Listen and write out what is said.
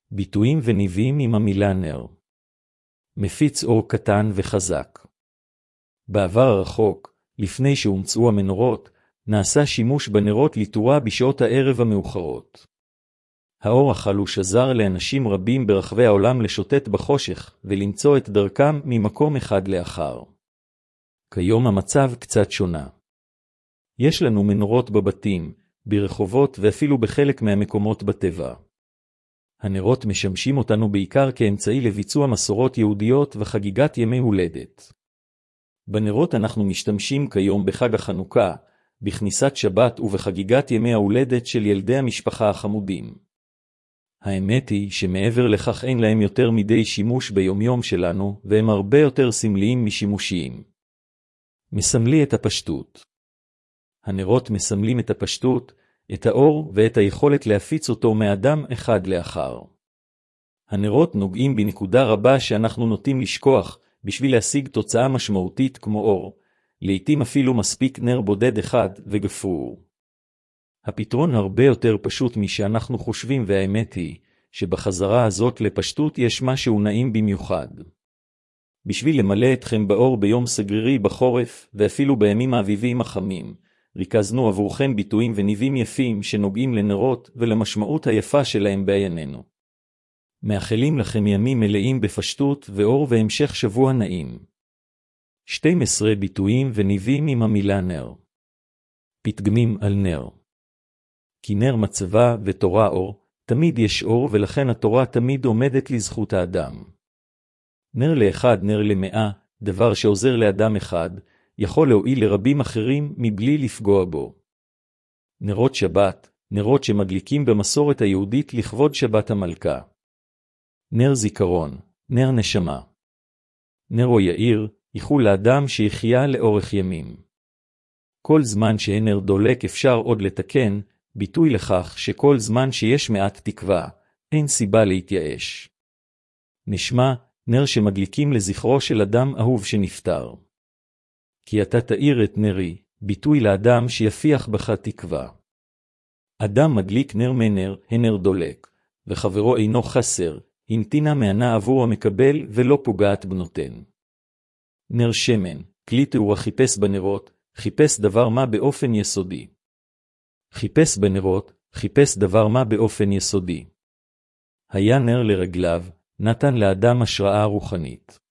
ביטויים וניבים עם המילה נר. מפיץ אור קטן וחזק. בעבר הרחוק, לפני שהומצאו המנורות, נעשה שימוש בנרות לתאורה בשעות הערב המאוחרות. האור החלוש עזר לאנשים רבים ברחבי העולם לשוטט בחושך ולמצוא את דרכם ממקום אחד לאחר. כיום המצב קצת שונה. יש לנו מנורות בבתים, ברחובות ואפילו בחלק מהמקומות בטבע. הנרות משמשים אותנו בעיקר כאמצעי לביצוע מסורות יהודיות וחגיגת ימי הולדת. בנרות אנחנו משתמשים כיום בחג החנוכה, בכניסת שבת ובחגיגת ימי ההולדת של ילדי המשפחה החמודים. האמת היא שמעבר לכך אין להם יותר מדי שימוש ביומיום שלנו, והם הרבה יותר סמליים משימושיים. מסמלי את הפשטות. הנרות מסמלים את הפשטות, את האור ואת היכולת להפיץ אותו מאדם אחד לאחר. הנרות נוגעים בנקודה רבה שאנחנו נוטים לשכוח בשביל להשיג תוצאה משמעותית כמו אור, לעתים אפילו מספיק נר בודד אחד וגפרור. הפתרון הרבה יותר פשוט משאנחנו חושבים, והאמת היא שבחזרה הזאת לפשטות יש משהו נעים במיוחד. בשביל למלא אתכם באור ביום סגרירי בחורף ואפילו בימים האביביים החמים, ריכזנו עבורכם ביטויים וניבים יפים שנוגעים לנרות ולמשמעות היפה שלהם בעינינו. מאחלים לכם ימים מלאים בפשטות ואור והמשך שבוע נעים. 12 ביטויים וניבים עם המילה נר. פתגמים על נר. כי נר מצבה ותורה אור, תמיד יש אור, ולכן התורה תמיד עומדת לזכות האדם. נר לאחד, נר למאה, דבר שעוזר לאדם אחד, יכול להועיל לרבים אחרים מבלי לפגוע בו. נרות שבת, נרות שמדליקים במסורת היהודית לכבוד שבת המלכה. נר זיכרון, נר נשמה. נרו יאיר, ייחול לאדם שיחיה לאורך ימים. כל זמן שאין נר דולק אפשר עוד לתקן, ביטוי לכך שכל זמן שיש מעט תקווה, אין סיבה להתייאש. נשמה, נר שמדליקים לזכרו של אדם אהוב שנפטר. כי אתה תאיר את נרי, ביטוי לאדם שיפיח בך תקווה. אדם מדליק נר מנר, הנר דולק, וחברו אינו חסר, הנתינה מענה עבור המקבל ולא פוגעת בנותן. נר שמן, כלי תאורה חיפש בנרות, חיפש דבר מה באופן יסודי. חיפש בנרות, חיפש דבר מה באופן יסודי. היה נר לרגליו, נתן לאדם השראה רוחנית.